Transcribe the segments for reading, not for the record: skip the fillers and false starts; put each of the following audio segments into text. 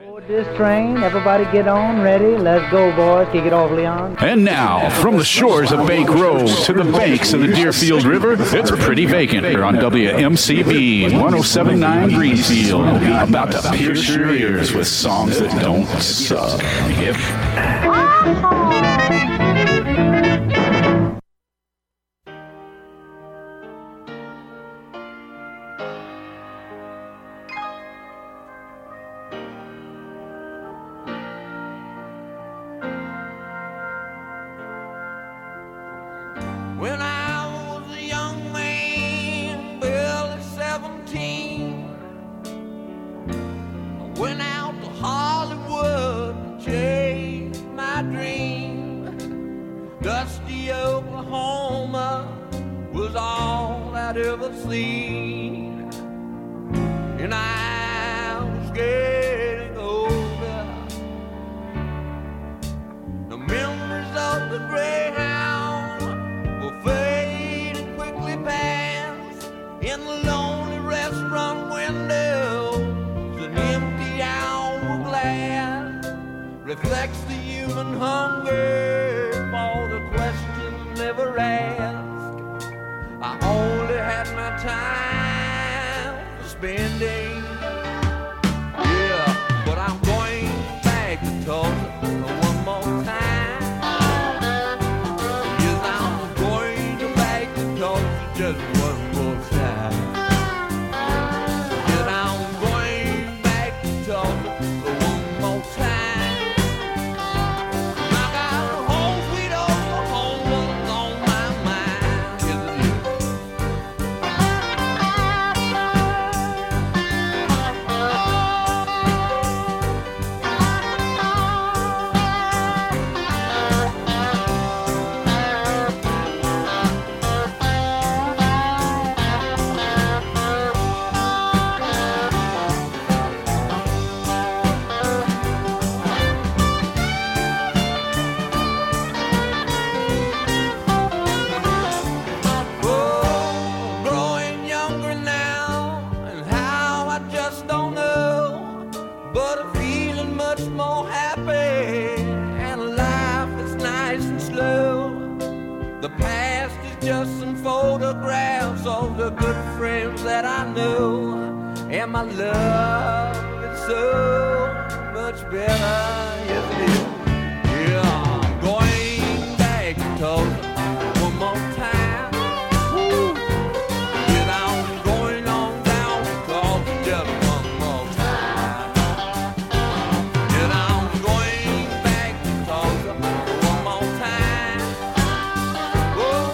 This train, everybody get on, ready, let's go, boys. Kick it off, Leon. And now, from the shores of Bank Road to the banks of the Deerfield River, it's Pretty Vacant here on WMCB 107.9 Greenfield. About to pierce your ears with songs that don't suck. Yep. When I was a young man, barely 17, I went out to Hollywood and chased my dream. Dusty Oklahoma was all I'd ever seen, and I was getting older. The memories of the Greyhound fade and quickly pass in the lonely restaurant windows. An empty hourglass reflects the human hunger for the questions never asked. I only had my time for spending, yeah, but I'm going back to Tulsa one more time. Just one more time. And I'm going back to Tulsa one more time. I got a home sweet Oklahoma on my mind. Yes, it is. Photographs of the good friends that I know, and my love is so much better. Yes, it is. Yeah, I'm going back to Tulsa one more time. Woo. And I'm going on down to Tulsa just one more time. And I'm going back to Tulsa one more time. Whoa.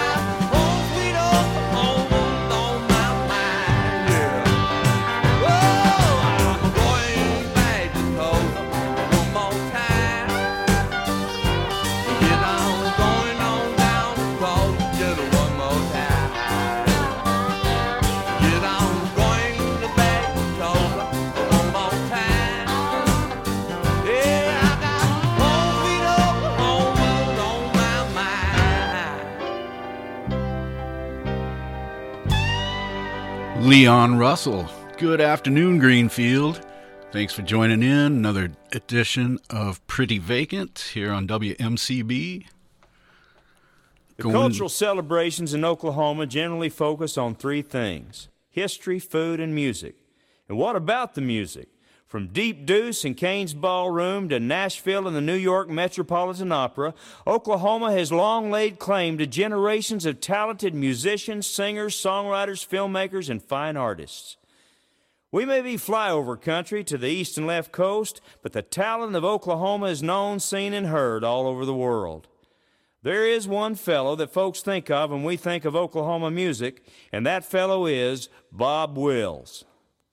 Leon Russell. Good afternoon, Greenfield. Thanks for joining in. Another edition of Pretty Vacant here on WMCB. The cultural celebrations in Oklahoma generally focus on three things: history, food, and music. And what about the music? From Deep Deuce and Kane's Ballroom to Nashville and the New York Metropolitan Opera, Oklahoma has long laid claim to generations of talented musicians, singers, songwriters, filmmakers, and fine artists. We may be flyover country to the east and left coast, but the talent of Oklahoma is known, seen, and heard all over the world. There is one fellow that folks think of when we think of Oklahoma music, and that fellow is Bob Wills.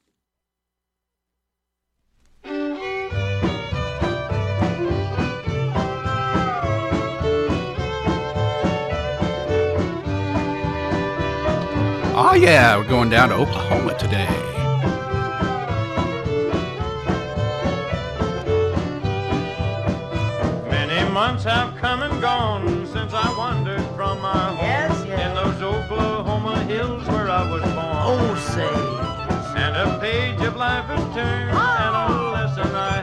Oh yeah, we're going down to Oklahoma today. Many months have come and gone since I wandered from my home. Yes. In those Oklahoma hills where I was born. Oh, say. And a page of life has turned and a lesson I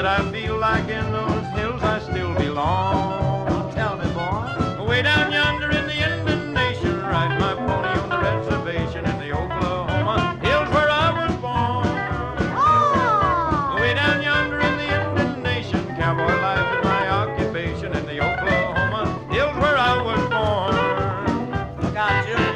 I feel like in those hills I still belong. Tell me, boy. Way down yonder in the Indian Nation, ride my pony on the reservation in the Oklahoma hills where I was born. Way down yonder in the Indian Nation, cowboy life is my occupation in the Oklahoma hills where I was born. Look out, Junior.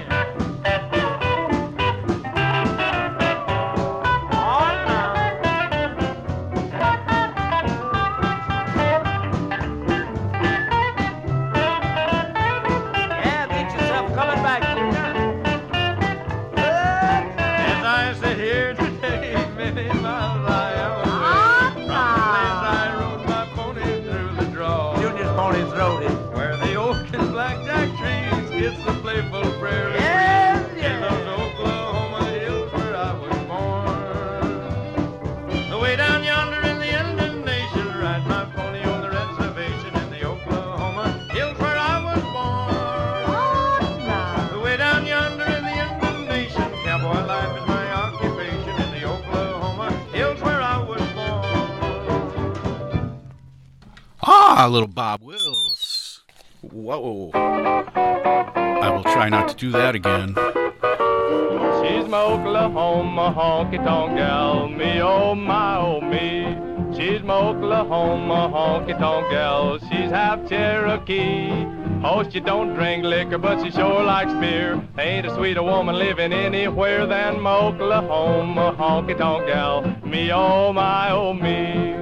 Little Bob Wills. Whoa. I will try not to do that again. She's my Oklahoma honky-tonk gal, me oh my oh me. She's my Oklahoma honky-tonk gal, she's half Cherokee. Oh, she don't drink liquor, but she sure likes beer. Ain't a sweeter woman living anywhere than my Oklahoma honky-tonk gal, me oh my oh me.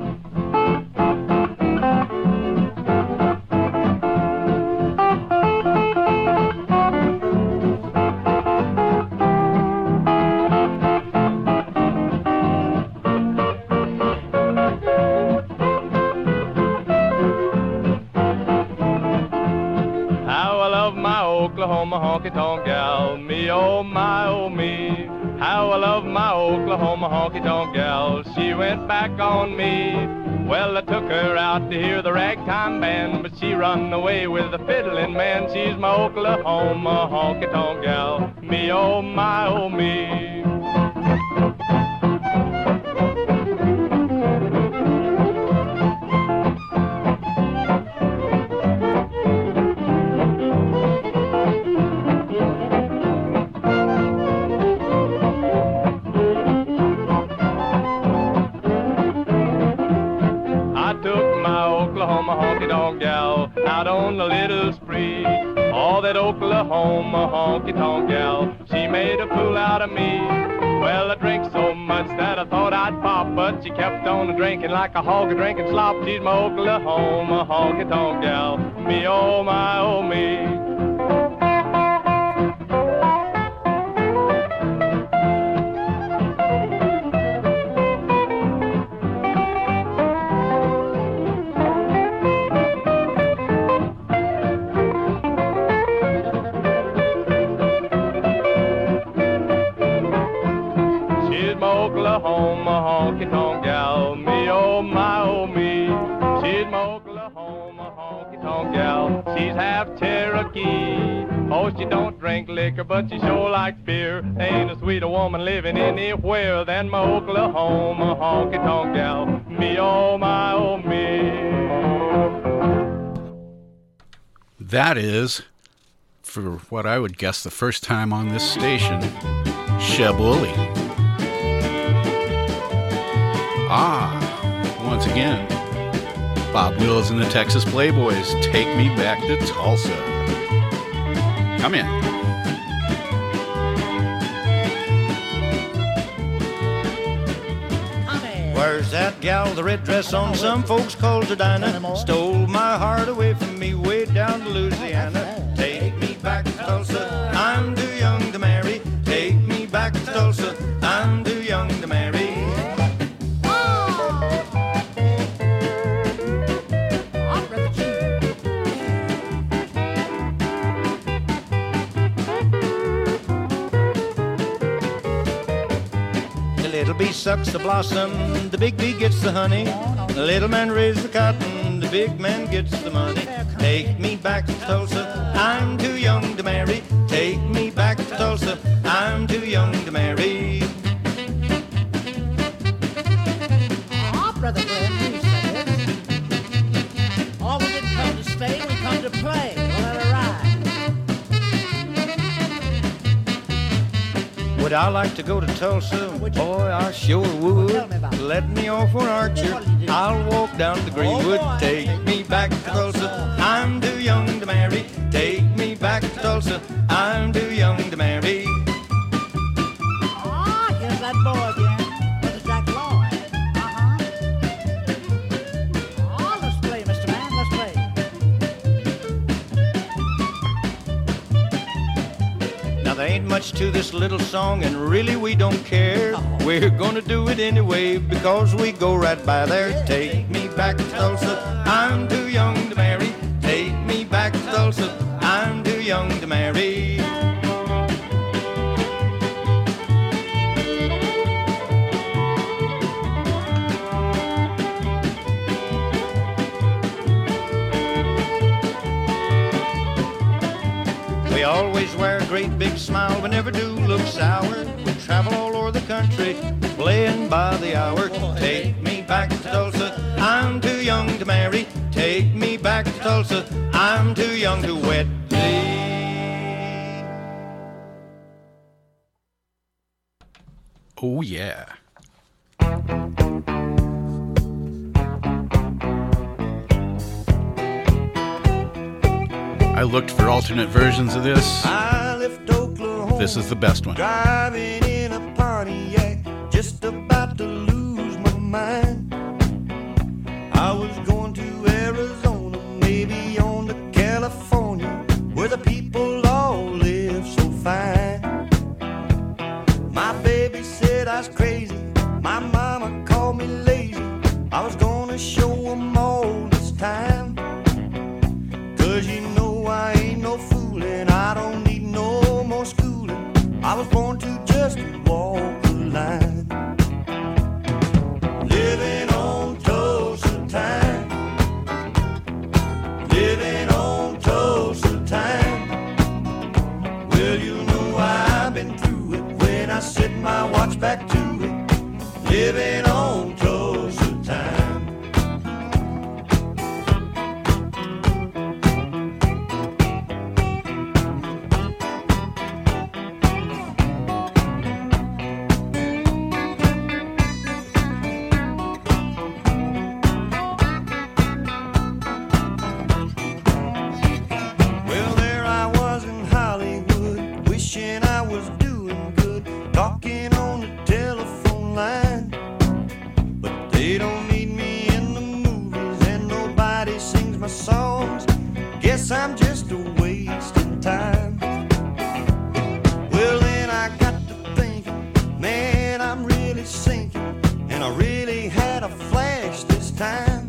Oklahoma honky-tonk gal, me oh my oh me. How I love my Oklahoma honky-tonk gal, she went back on me. Well, I took her out to hear the ragtime band, but she run away with the fiddling man. She's my Oklahoma honky-tonk gal, me oh my oh me. Out on the little spree, all that Oklahoma honky-tonk gal, she made a fool out of me. Well, I drank so much that I thought I'd pop, but she kept on drinking like a hog drinking slop. She's my Oklahoma honky-tonk gal, me oh my oh me. Oklahoma honky-tonk gal, me oh my oh me. She's my Oklahoma honky-tonk gal, she's half Cherokee. Oh, she don't drink liquor, but she sure likes beer. Ain't a sweeter woman living anywhere than my Oklahoma honky-tonk gal, me oh my oh me. That is, for what I would guess the first time on this station, Sheb Wooley. Once again, Bob Wills and the Texas Playboys, Take Me Back to Tulsa. Come in. Where's that gal, the red dress on? Some folks called her Dinah. Stole my heart away from me way down to Louisiana. Take me back to Tulsa, I'm too young to marry. Take me back to Tulsa, I'm too young to marry. The little bee sucks the blossom, the big bee gets the honey. The little man raises the cotton, the big man gets the money. Take me back to Tulsa, I'm too young to marry. Take me back to Tulsa, I'm too young to marry. Brother Glenn. I like to go to Tulsa? Boy, I sure would. Let me off on Archer. I'll walk down to Greenwood. Take me back to Tulsa. I'm too young to marry. Take me back to Tulsa. I'm too young to marry. Ah, here's that boy again. Brother Jack Lloyd. Oh, let's play, Mr. Man. Let's play. Now there ain't much to this little song, and really we don't care. We're gonna do it anyway because we go right by there. Take me back to Tulsa. I'm too young to marry. Take me back to Tulsa. I'm too young to marry. We always wear a great big smile, we never do look sour. We travel all over the country, playing by the hour. Take me back to Tulsa, I'm too young to marry. Take me back to Tulsa, I'm too young to wed thee. Oh, yeah. I looked for alternate versions of this. I left Oklahoma. This is the best one. Driving in a Pontiac, just about to lose my mind. I was going to Arizona, maybe on to California, where the people all live so fine. My baby said I was crazy, my mama called me lazy. I was gonna show them all this time. 'Cause you know I ain't no fooling, I don't need no more schooling. I was born to just walk the line. Living on Tulsa time. Living on Tulsa time. Well, you know I've been through it when I set my watch back to it. Living on Tulsa time. Talking on the telephone line, but they don't need me in the movies and nobody sings my songs. Guess I'm just a wasting time. Well, then I got to thinking, man, I'm really sinking, and I really had a flash this time.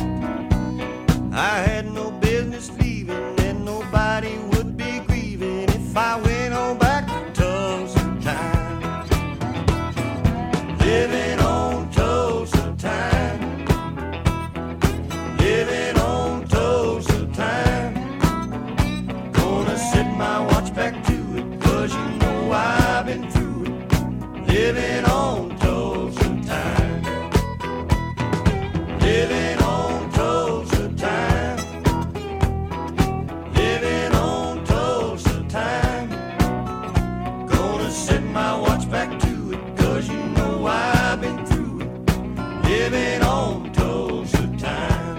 I had no business leaving, and nobody would be grieving if I went on back to Tulsa time. Living on Tulsa time. Living on Tulsa time. Gonna set my watch back to it, 'cause you know I've been through it. Living on Tulsa time. Living on Tulsa time. Living on Tulsa time. Gonna set my watch back to it, 'cause you know I've been through it. Living on Tulsa time.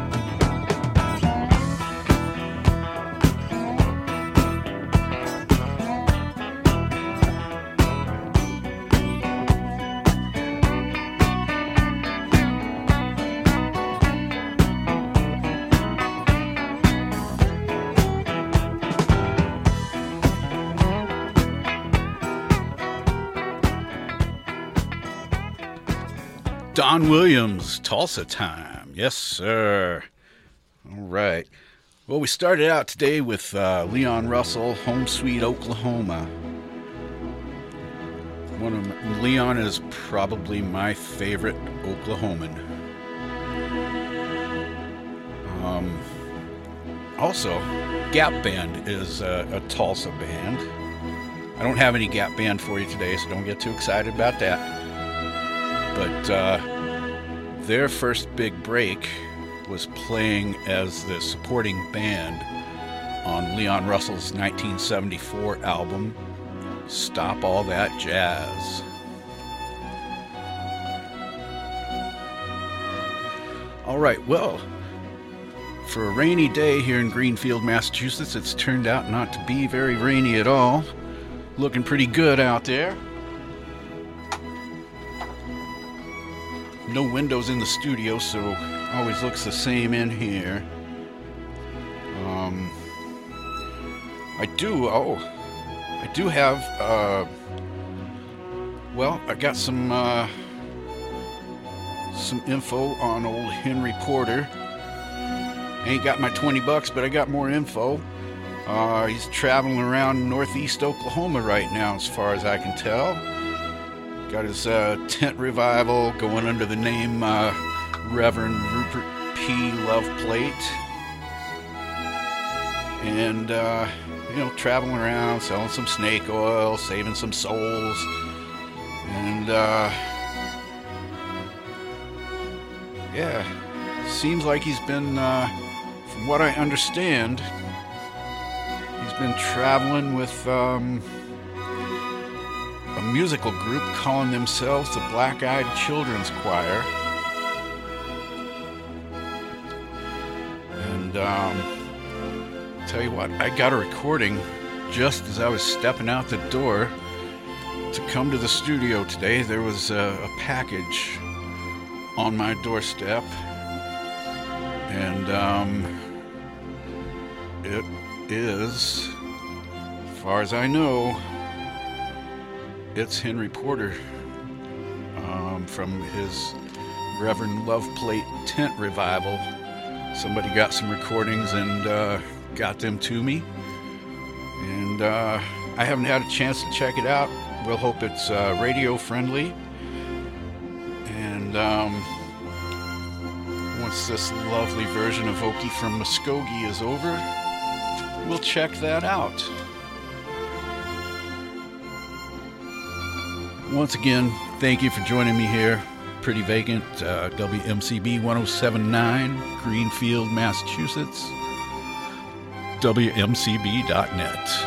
Don Williams, Tulsa Time. Yes, sir. All right. Well, we started out today with Leon Russell, Home Sweet Oklahoma. Leon is probably my favorite Oklahoman. Also, Gap Band is a Tulsa band. I don't have any Gap Band for you today, so don't get too excited about that. But their first big break was playing as the supporting band on Leon Russell's 1974 album, Stop All That Jazz. All right, well, for a rainy day here in Greenfield, Massachusetts, it's turned out not to be very rainy at all. Looking pretty good out there. No windows in the studio, so always looks the same in here. I do have, well, I got some info on old Henry Porter. Ain't got my $20, but I got more info. He's traveling around northeast Oklahoma right now, as far as I can tell. Got his tent revival going under the name Reverend Rupert P. Loveplate. And, traveling around, selling some snake oil, saving some souls. And, seems like he's been, from what I understand, he's been traveling with a musical group calling themselves the Black Eyed Children's Choir. And tell you what, I got a recording just as I was stepping out the door to come to the studio today. There was a package on my doorstep, and it is, as far as I know, it's Henry Porter from his Reverend Loveplate tent revival. Somebody got some recordings and got them to me, and I haven't had a chance to check it out. We'll hope it's radio friendly, and once this lovely version of Okie from Muskogee is over, we'll check that out. Once again, thank you for joining me here. Pretty Vacant, WMCB 1079, Greenfield, Massachusetts, WMCB.net.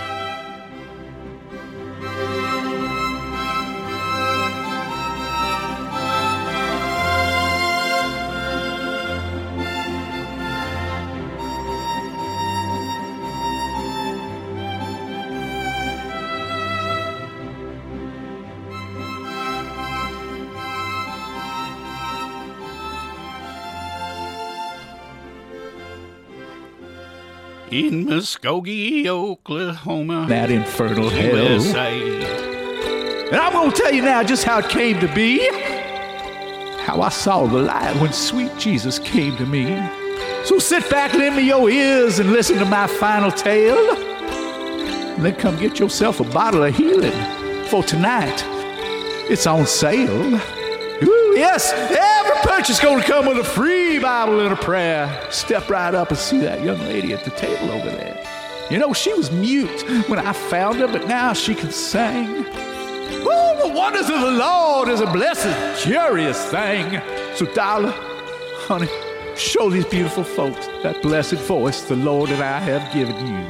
In Muskogee, Oklahoma, that infernal USA. hell. And I'm going to tell you now just how it came to be. How I saw the light when sweet Jesus came to me. So sit back, lend me your ears, and listen to my final tale. And then come get yourself a bottle of healing. For tonight, it's on sale. Ooh, yes, every purchase going to come with a free Bible and a prayer. Step right up and see that young lady at the table over there. You know, she was mute when I found her, but now she can sing. Oh, the wonders of the Lord is a blessed, curious thing. So, darling, honey, show these beautiful folks that blessed voice the Lord and I have given you.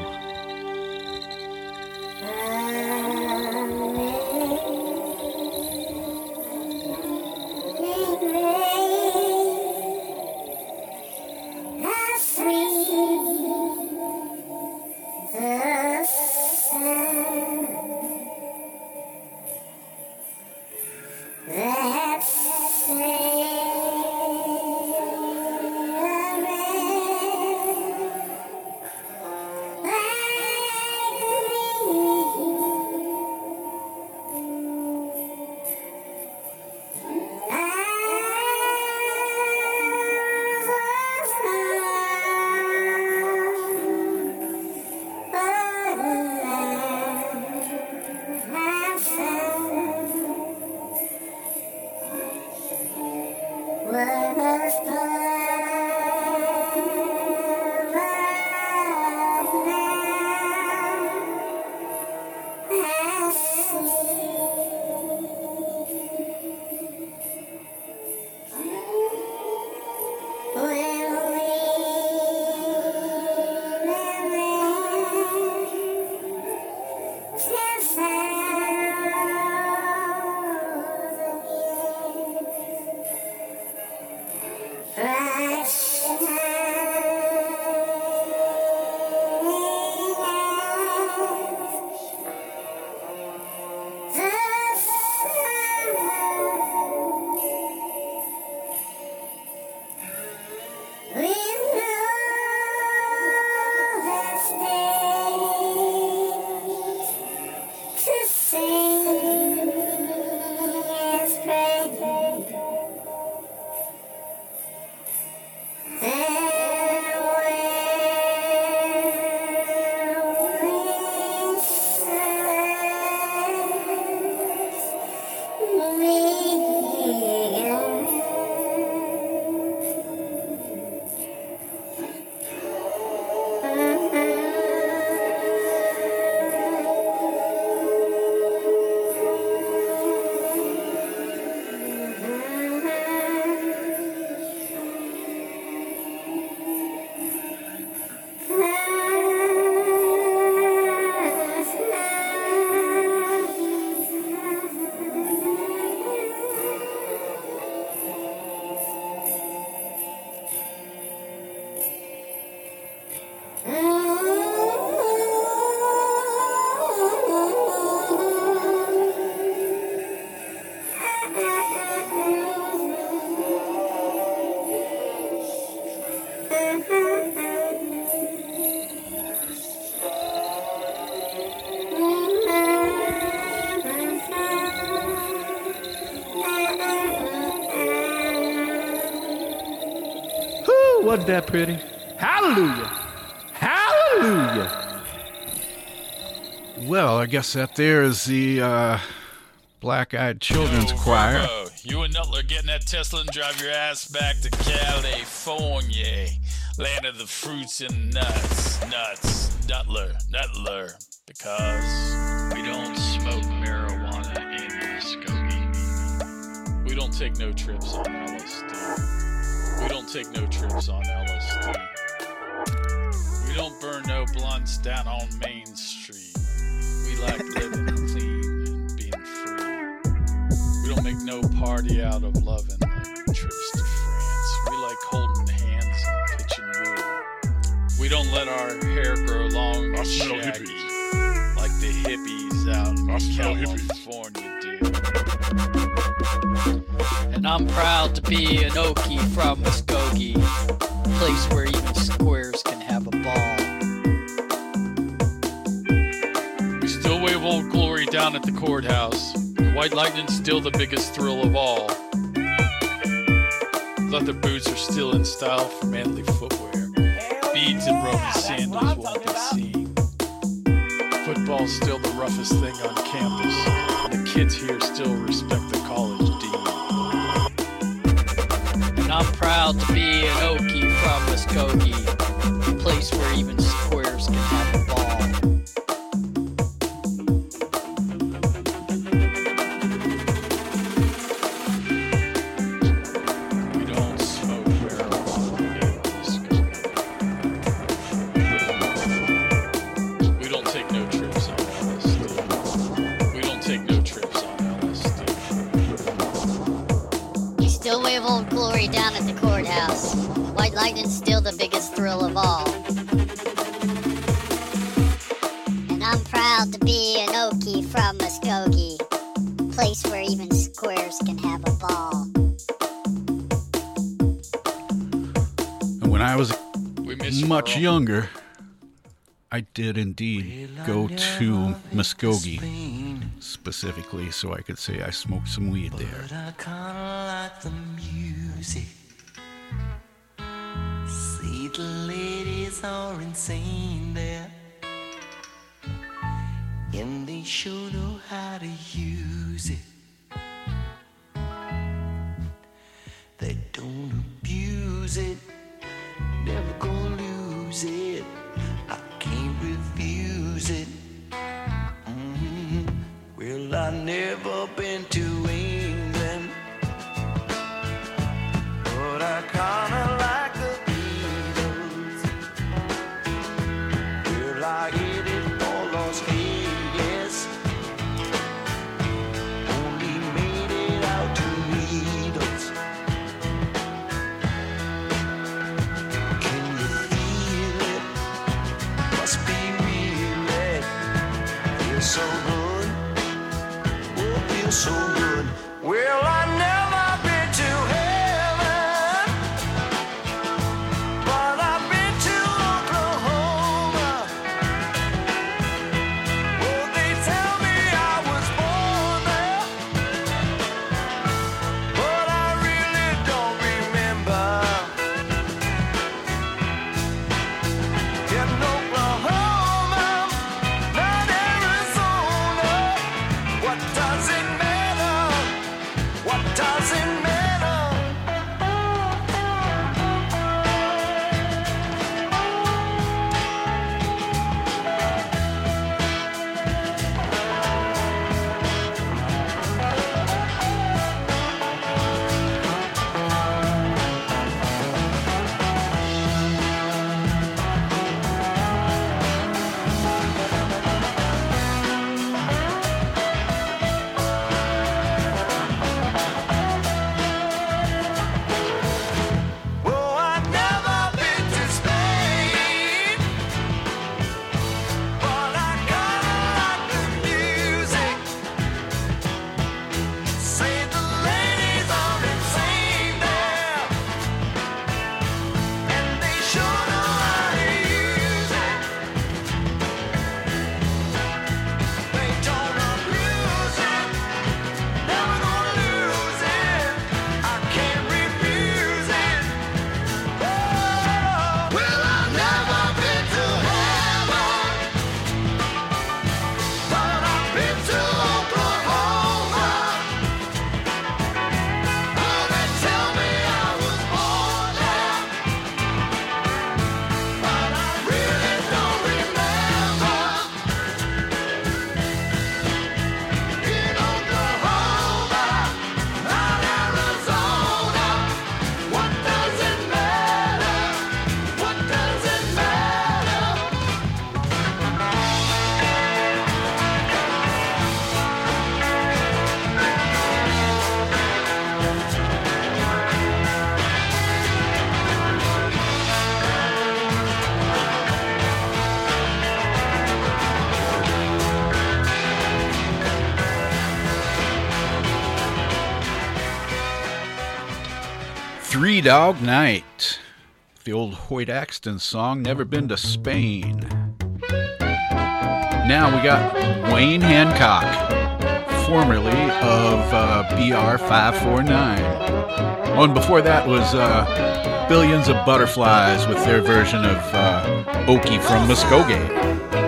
Wasn't that pretty? Hallelujah! Hallelujah! Well, I guess that there is the Black-Eyed Children's Choir. Bravo. You and Nutler getting that Tesla and drive your ass back to California, land of the fruits and nuts. Nutler, because we don't smoke marijuana in Muskogee. We don't take no trips on LSD. We don't take no trips on LSD. We don't burn no blunts down on Main Street. We like living clean and being free. We don't make no party out of loving like trips to France. We like holding hands and pitching wood. We don't let our hair grow long and shaggy like the hippies out in California do. And I'm proud to be an Okie from Muskogee, place where even squares can have a ball. We still wave Old Glory down at the courthouse. The White Lightning's still the biggest thrill of all. Leather boots are still in style for manly footwear. Beads and Roman sandals won't be seen. Football's still the roughest thing on campus. The kids here still respect the college dean. And I'm proud to be an Okie from Muskogee, a place where even squares can have a ball. We don't smoke marijuana in Muskogee. We don't take no trips on LSD. We don't take no trips on LSD. You still wave Old Glory down at the courthouse. White Lightning's still the biggest thrill of all. And I'm proud to be an Okie from Muskogee, place where even squares can have a ball. And when I was We miss you, much Earl. younger, I did indeed go to Muskogee specifically so I could say I smoked some weed there. But I kinda like the music. See, the ladies are insane there, and they sure know how to use it. They don't abuse it, never gonna lose it. I can't refuse it. Well, I never been to England, but I kinda like the Beatles. Well, I hit it for Las Vegas, only made it out to Needles. Can you feel it? Three Dog Night. The old Hoyt Axton song, Never Been to Spain. Now we got Wayne Hancock, formerly of BR 549. Oh, and before that was Billions of Butterflies with their version of Okie from Muskogee.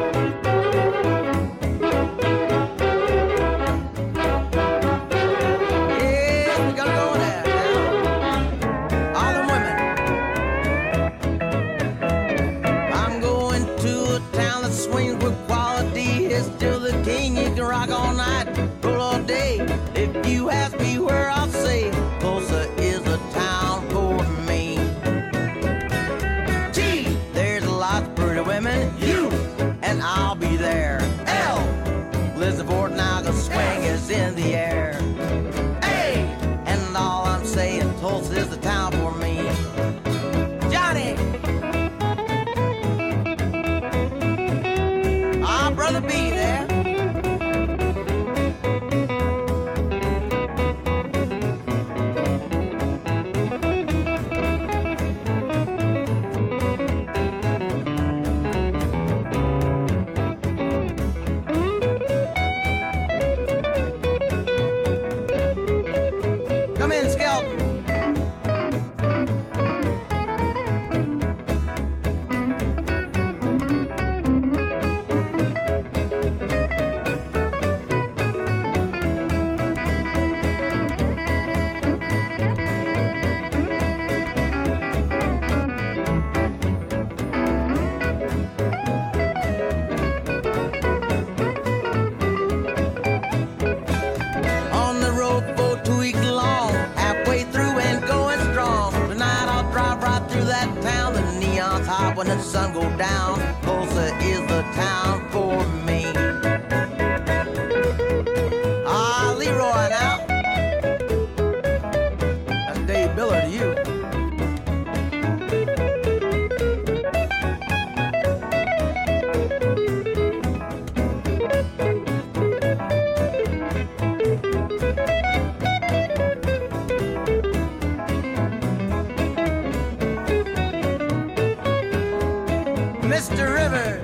In the air. Hey! And all I'm saying, Tulsa is the town for me. Johnny! Ah, Brother B there. When the sun go down, Tulsa is the town for me. Ah, Leroy now. That's Dave Miller to you. Mr. River.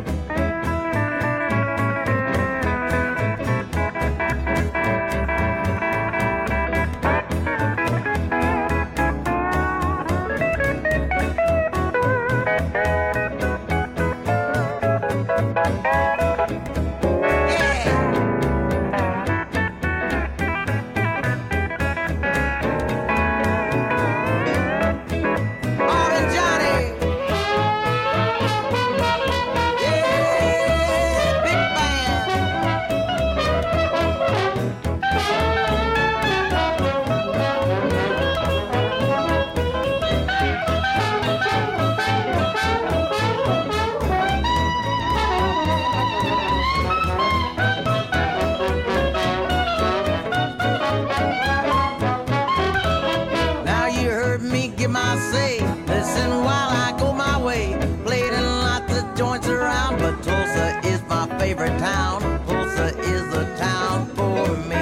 Favorite town, Tulsa is the town for me.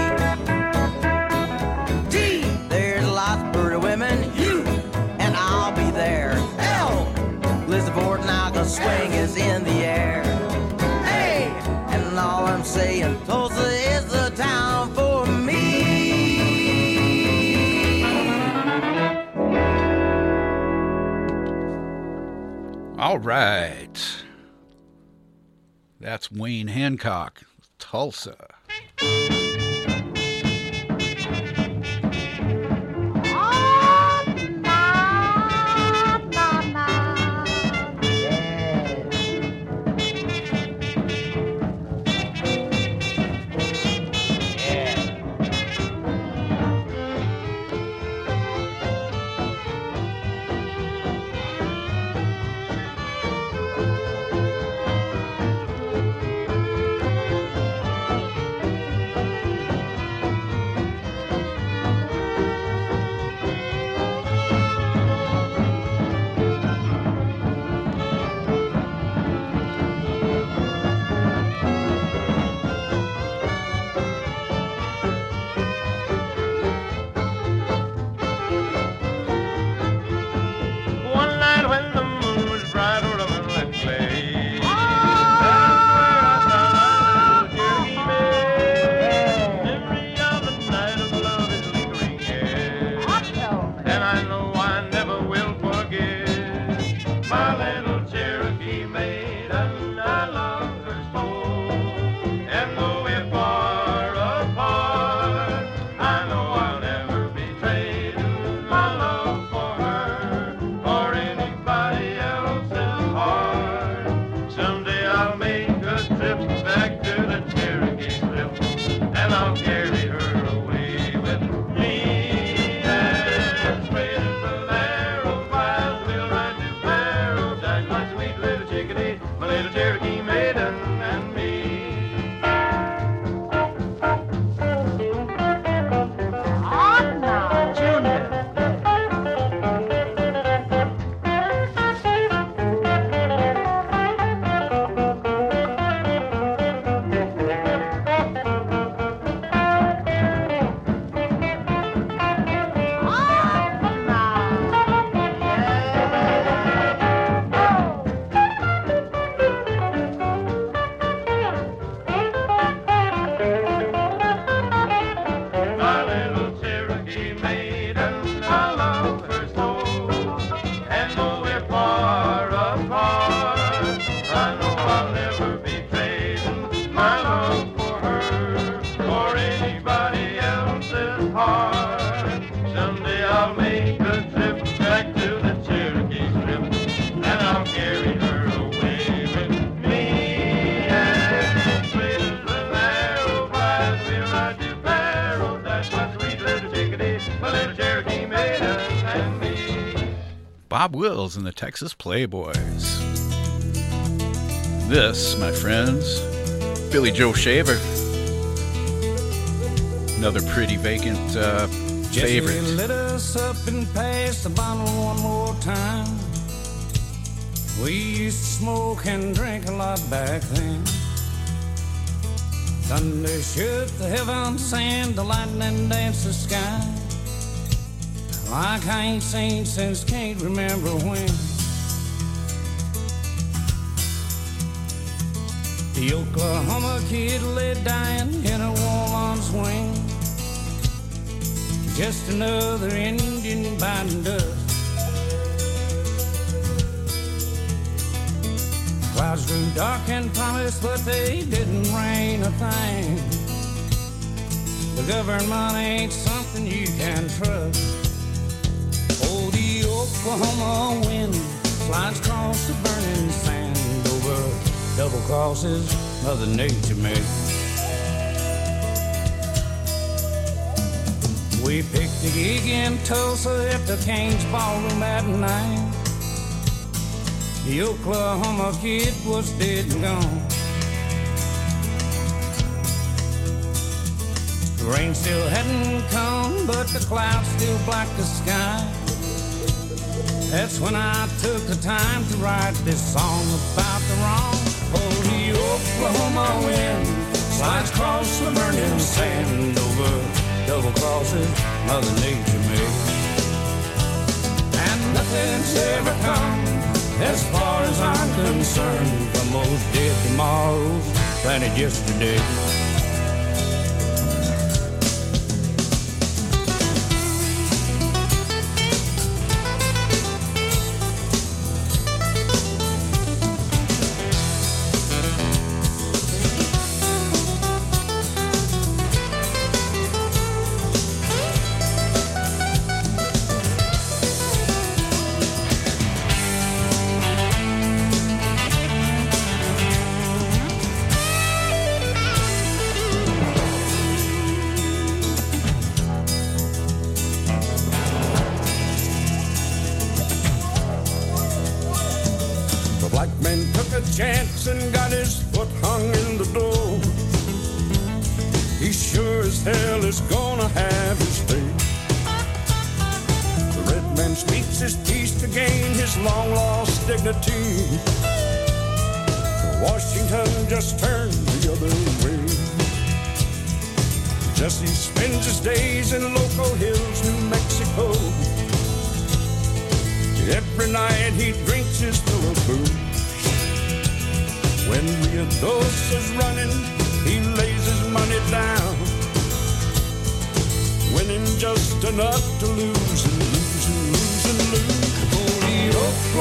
D, there's lots of pretty women, U, and I'll be there. L, Elizabeth Naga swing is in the air. A, and all I'm saying, Tulsa is the town for me. All right. That's Wayne Hancock, Tulsa. I know I never will forget my little Cherokee maiden. I love her so. And though we're far apart, I know I'll never betray my love for her or anybody else's heart. Someday I'll make a trip back to the Cherokee Strip, and I'll carry her away with me. And straight into narrow miles we'll ride to paradise, my sweet little chickadee, my little Cherokee maiden and me. My little Cherokee maiden, I love her so. And though we're far apart, I know I'll never betray my love for her or anybody else's heart. Someday I'll make a trip back to the Cherokee Strip, and I'll carry her away with me. And straight as the narrow path we'll ride to paradise, my sweet little chickadee, my little Cherokee maiden and me. Bob Wills and the Texas Playboys. This, my friends, Billy Joe Shaver. Another pretty vacant favorite. Just let us up and pass the bottle one more time. We used to smoke and drink a lot back then. Thunder shook the heavens and the lightning danced the sky. Like I ain't seen since can't remember when. The Oklahoma kid lay dying in a woman's wing. Just another Indian biting dust. Clouds grew dark and promised, but they didn't rain a thing. The government ain't something you can trust. Oh, the Oklahoma wind slides across the burning sand over double crosses Mother Nature made. We picked a gig in Tulsa at the Kane's Ballroom at night. The Oklahoma kid was dead and gone. The rain still hadn't come, but the clouds still blocked the sky. That's when I took the time to write this song about the wrong. Oh, the Oklahoma wind slides across the burning sand over double crosses Mother Nature made. And nothing's ever come as far as I'm concerned from those dead tomorrows planted yesterday. Chance and got his foot hung in the door. He sure as hell is gonna have his fate. The red man speaks his peace to gain his long-lost dignity. Washington just turned the other way. Jesse spends his days in Loco Hills, New Mexico. Every night he drinks his fill of booze. When Riadosa's running, he lays his money down, winning just enough to lose and losing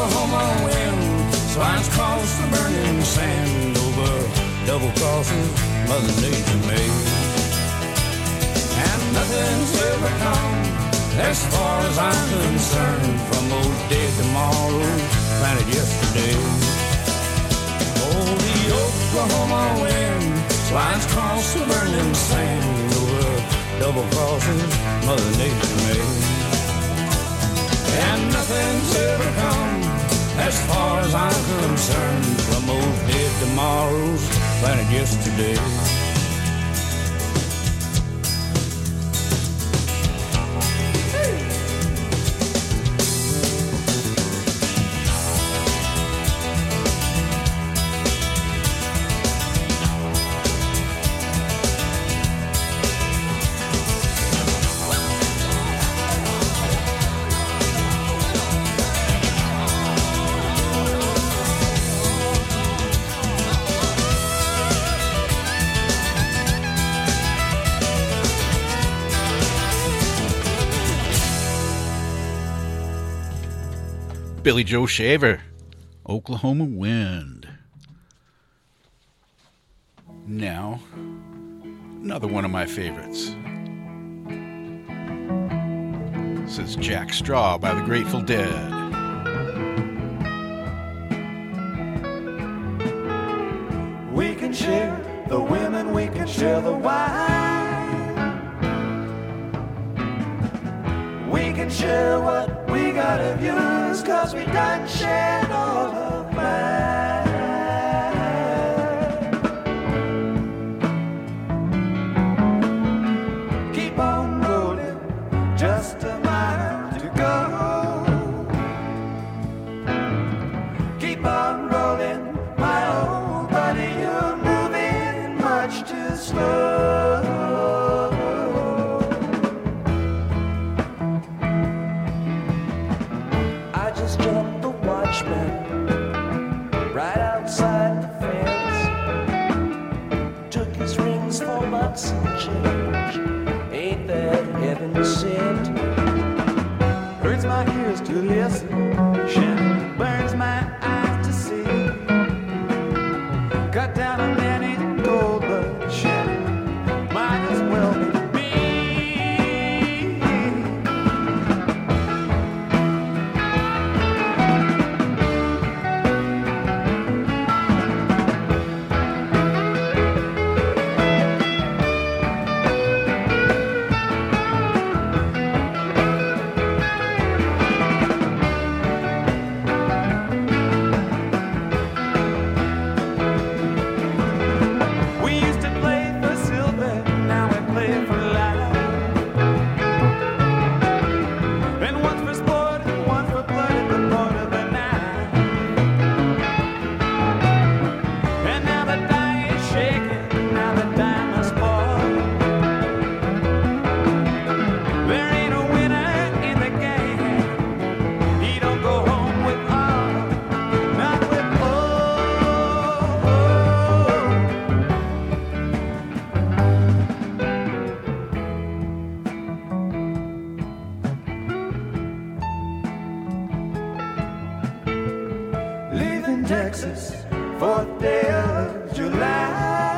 Oklahoma wind slides across the burning sand over double crosses Mother Nature made. And nothing's ever come, as far as I'm concerned, from those dead tomorrows planted yesterday. Oh, the Oklahoma wind slides across the burning sand over double crosses Mother Nature made. And nothing's ever come, as far as I'm concerned, from those dead tomorrows planted yesterday. Billy Joe Shaver, Oklahoma Wind. Now, another one of my favorites. This is Jack Straw by the Grateful Dead. We can share the women, we can share the wine. We can share what we got of yours, 'cause we done shared all of mine. Keep on rolling, just a mile to go. Keep on rolling, my old buddy, you're moving much too slow. I just jumped the watchman right outside the fence. Took his rings for bucks and change. Ain't that heaven sent? Hurts my ears to listen, Shannon burns my eyes to see. Cut down a many gold, but Shannon might as well be me. We used to play for silver, now we play for life. And once for sport and once for blood at the point of the knife. And now the die is shaking, now the die must fall. There ain't a winner in the game. He don't go home with all, not with all. Leaving Texas, 4th day of July.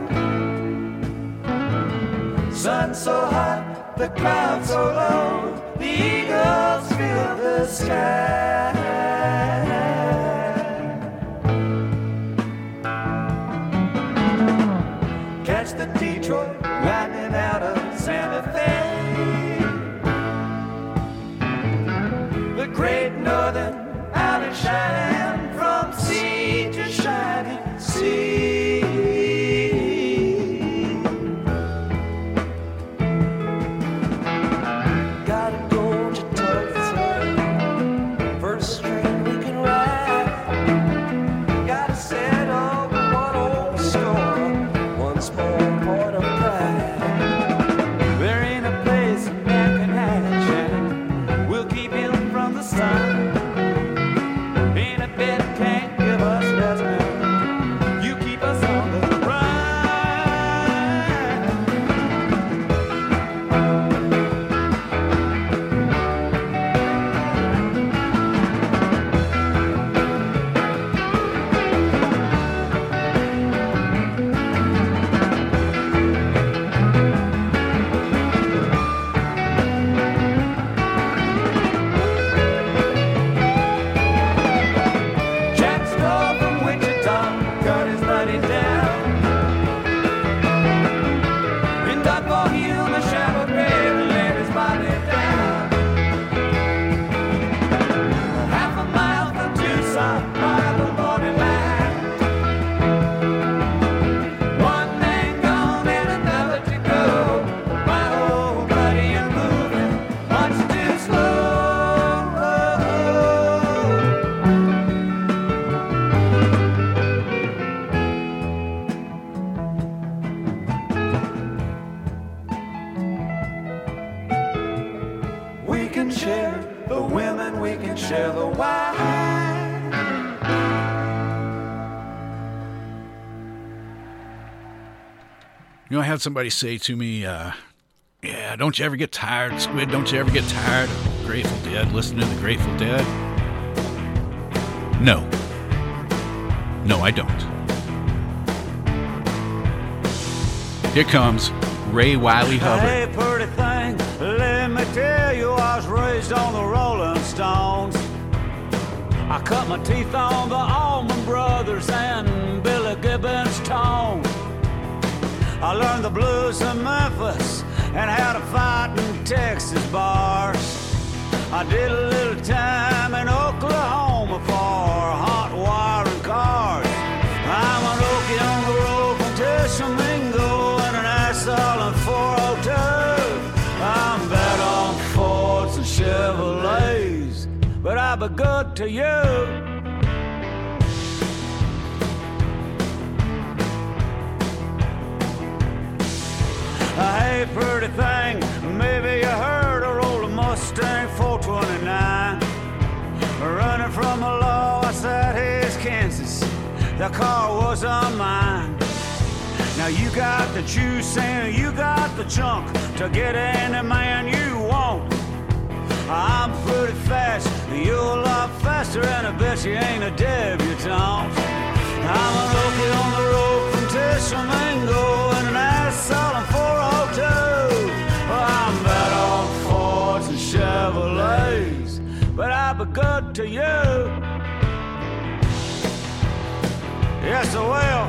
Sun so hot, the clouds so low, the eagles fill the sky. Catch the Detroit lightning out of Santa Fe. The Great Northern out and shining from sea to shining sea. Gotta go to Tulsa, first string we can ride. Gotta settle one old score, one small point of pride. There ain't a place that can hide Shannon, we'll keep him from the sun. Ain't we can share the wine. You know, I had somebody say to me, yeah, don't you ever get tired, Squid? Don't you ever get tired of Grateful Dead, listening to the Grateful Dead? No. No, I don't. Here comes Ray Wiley Hubbard. Hey, pretty thing, let me tell you, I was raised on the Rolling Stones. I cut my teeth on the Allman Brothers and Billy Gibbons' tone. I learned the blues in Memphis and how to fight in Texas bars. I did a little time in Oklahoma for hot wiring cars. I'm an Okie on the road from Tishomingo and an asshole in 402. I'm bad on Fords and Chevrolets, but I'll be good to you. Hey, pretty thing, maybe you heard I rolled a Mustang 429. Running from the law, I said, here's Kansas. The car was on mine. Now you got the juice and you got the junk to get any man you want. I'm pretty fast, you're a lot faster, and I bet you ain't a debutante. I'm an Okie on the road from Tishomingo and an asshole in 402. I'm bad on Fords and Chevrolets, but I'll be good to you. Yes, I will.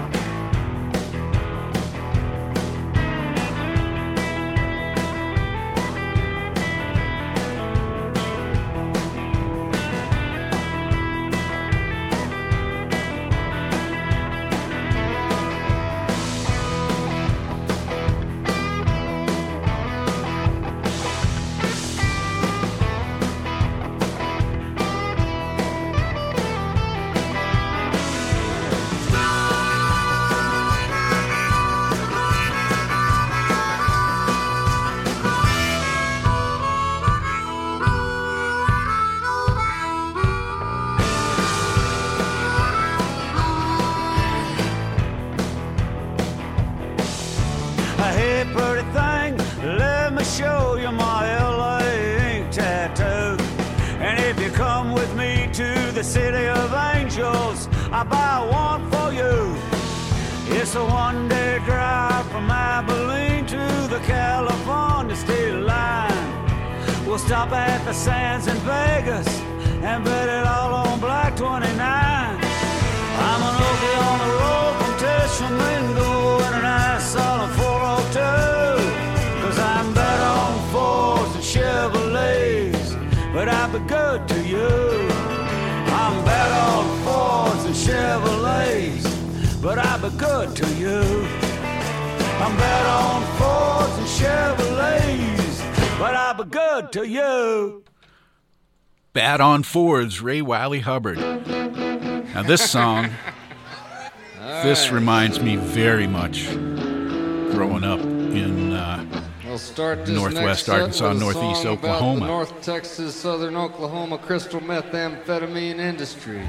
I buy one for you. It's a one-day drive from Abilene to the California state line. We'll stop at the Sands in Vegas and bet it all on Black 29. I'm an Okie on the road from Tishomingo and an asshole in 402. Cause I'm better on Fords and Chevrolets, but I'll be good to you. I'm bad on Fords and Chevrolets, but I'll be good to you. I'm bad on Fords and Chevrolets, but I'll be good to you. Bad on Fords, Ray Wiley Hubbard. Now this song, this reminds me very much growing up in Northwest Arkansas, Northeast Oklahoma. The North Texas, Southern Oklahoma crystal methamphetamine industry.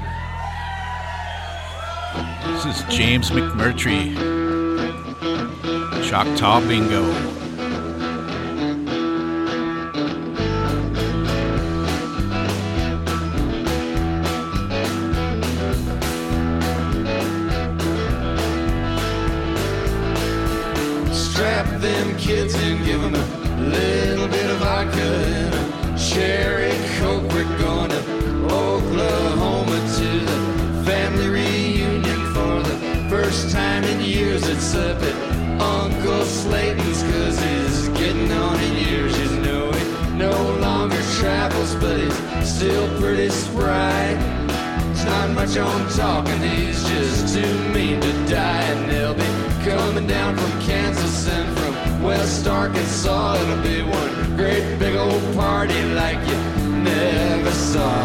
This is James McMurtry, Choctaw Bingo. Strap them kids and give them a little bit of vodka and a cherry coke. We're going to Oklahoma to the family reunion for the first time in years. It's up at Uncle Slayton's cause he's getting on in years. You know he no longer travels but he's still pretty spry. There's not much on talking, he's just too mean to die. And they'll be coming down from Kansas and from West Arkansas. It'll be one great big old party like you never saw.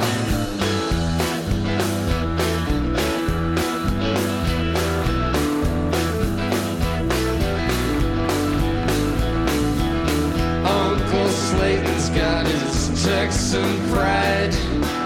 Uncle Slayton's got his Texan pride.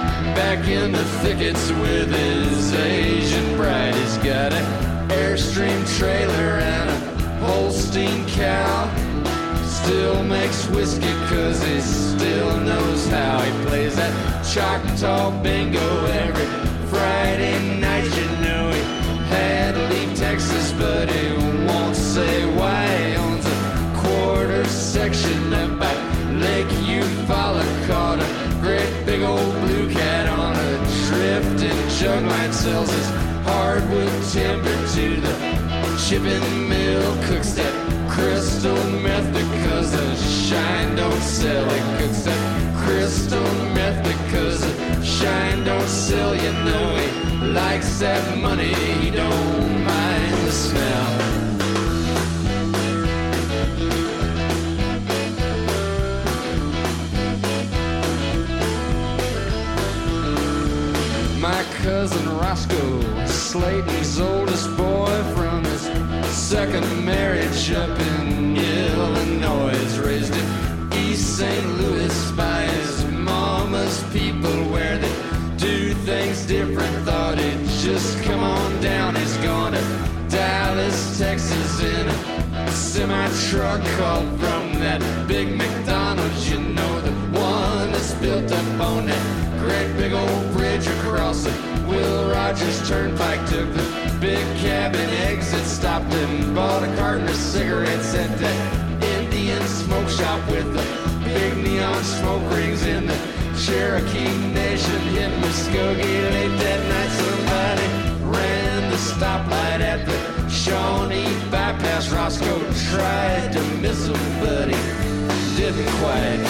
back in the thickets with his Asian bride. He's got an Airstream trailer and a Holstein cow. Still makes whiskey cause he still knows how. He plays that Choctaw bingo every Friday night. You know he had to leave Texas, but he won't say why. He owns a quarter section up by Lake Eufaula. Caught a great big old blue cat on a drifting jug line. Sells his hardwood timber to the chipping mill. Cooks that crystal meth because the shine don't sell. He cooks that crystal meth because the shine don't sell. You know he likes that money, he don't mind the smell. My cousin Roscoe, Slayton's oldest boy, from his second marriage up in Illinois, raised in East St. Louis by his mama's people, where they do things different. Thought he'd just come on down. He's going to Dallas, Texas in a semi-truck hauled from that big McDonald's. You know, the one that's built up on that great big old bridge across the Will Rogers Turnpike. Took the big cabin exit, stopped and bought a carton of cigarettes at that Indian smoke shop with the big neon smoke rings in the Cherokee Nation. Hit Muskogee late that night. Somebody ran the stoplight at the Shawnee bypass. Roscoe tried to miss him, but he didn't quite.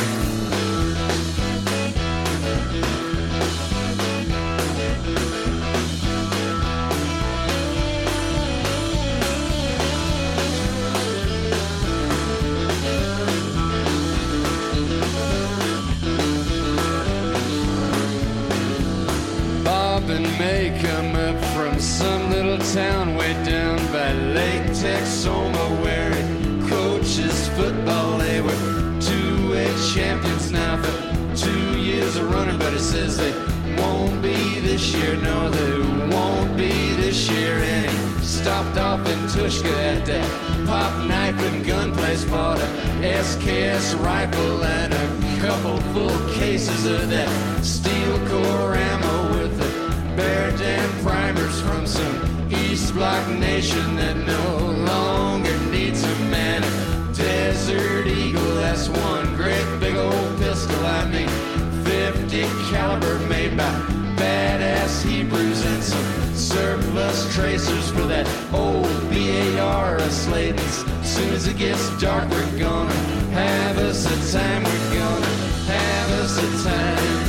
And May come up from some little town way down by Lake Texoma, where he coaches football. They were 2A champions now for 2 years of running, but he says they won't be this year. No, they won't be this year. And he stopped off in Tushka at that pop knife and gun place, bought a SKS rifle and a couple full cases of that steel core ammo with the Bear Dam primers from some East Block nation that no longer needs a man. A Desert Eagle, that's one great big old pistol. I mean, 50 caliber made by badass Hebrews, and some surplus tracers for that old BAR of Slayton's. Soon as it gets dark, we're gonna have us a time. We're gonna have us a time.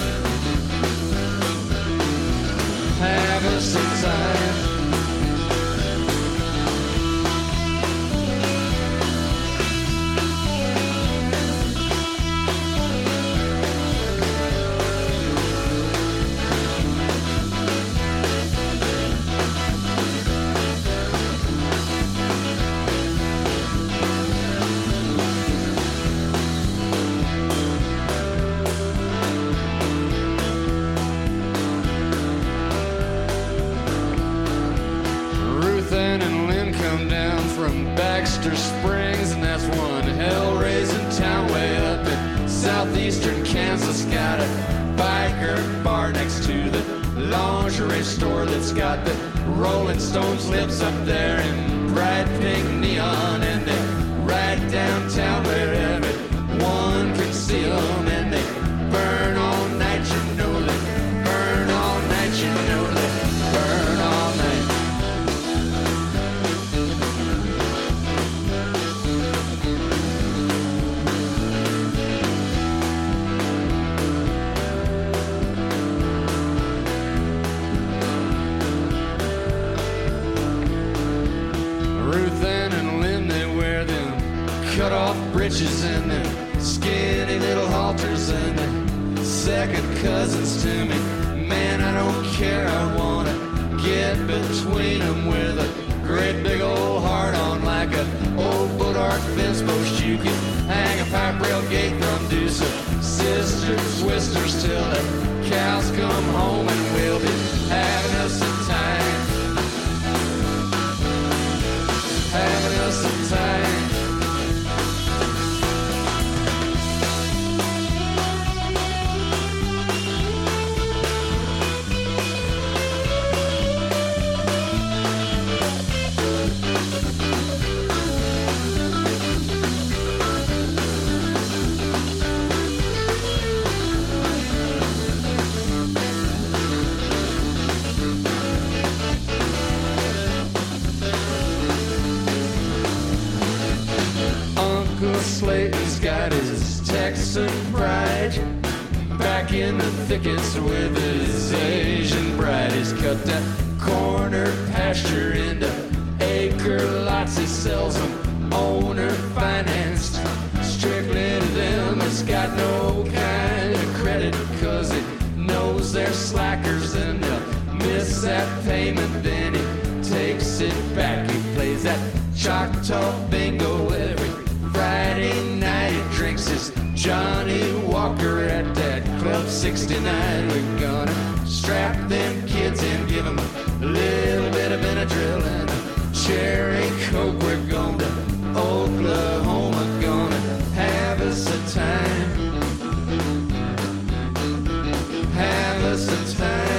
Have us a time. Baxter Springs, and that's one hell-raising town way up in southeastern Kansas. Got a biker bar next to the lingerie store that's got the Rolling Stones lips up there in bright pink neon, and they ride downtown where everyone can see them, and they burn all night. You know they burn all night. You know they burn all night. Cut off breeches and them skinny little halters, and they're second cousins to me. Man, I don't care, I wanna get between them with a great big old heart on, like a old boat-arc fence post. You can hang a pipe rail gate from, do some sister twisters till the cows come home, and we'll be having us a time. Having us a time. Slayton's got his Texan pride, back in the thickets with his Asian bride. He's cut that corner pasture into acre lots. He sells them owner financed, strictly to them. It's got no kind of credit, cause it knows they're slackers and they'll miss that payment. Then he takes it back. He plays that Choctaw bingo every Friday night. He drinks his Johnny Walker at that Club 69. We're gonna strap them kids in, give them a little bit of Benadryl and a cherry Coke. We're going to Oklahoma, gonna have us a time. Have us a time.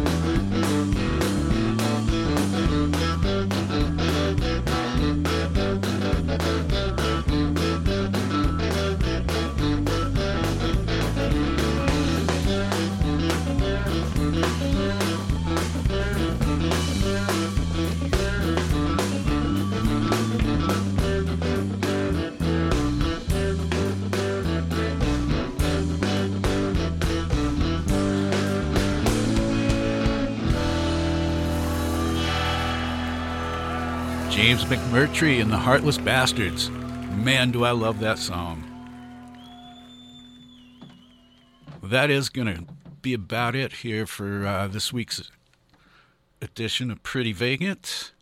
James McMurtry and the Heartless Bastards. Man, do I love that song. That is going to be about it here for this week's edition of Pretty Vacant.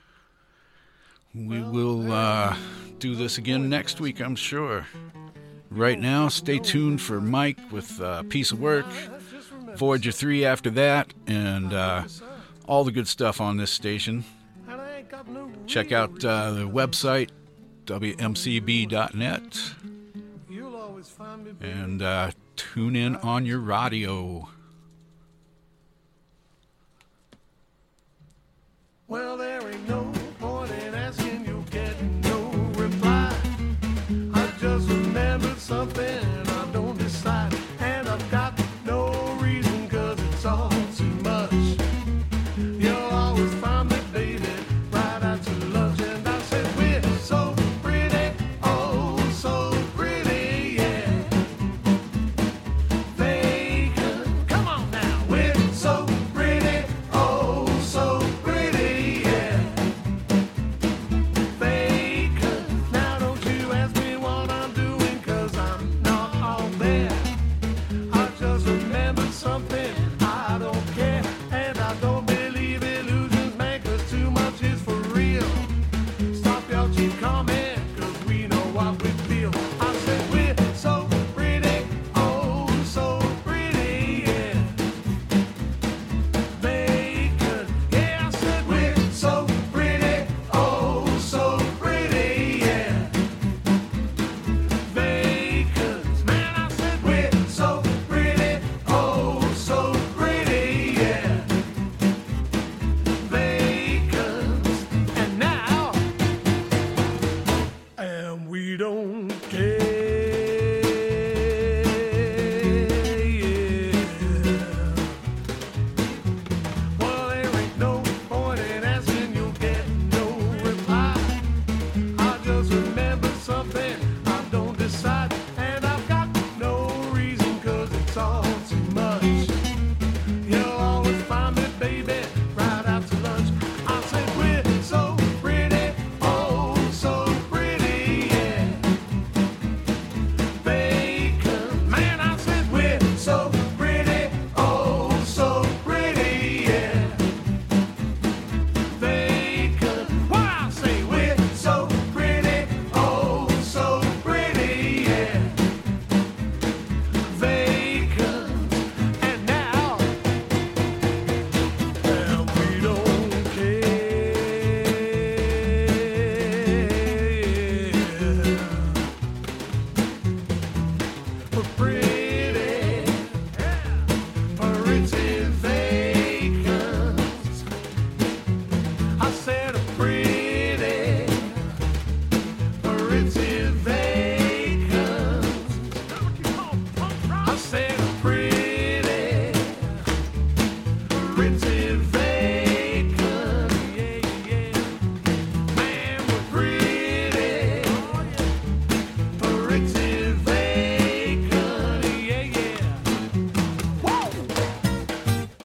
We will do this again next week, I'm sure. Right now, stay tuned for Mike with Piece of Work, Voyager 3 after that, and all the good stuff on this station. Check out the website, wmcb.net, and tune in on your radio. Well, there ain't no point in asking, you'll get no reply. I just remembered something I don't decide, and I've got no reason, cause it's all too much. You'll always find me, baby, right after lunch, and I said, we're so pretty, oh, so pretty, yeah. Vacant, come on now, we're so pretty, oh, so pretty, yeah. Vacant, now don't you ask me what I'm doing, cause I'm not all there. I just remembered something I don't Ritzy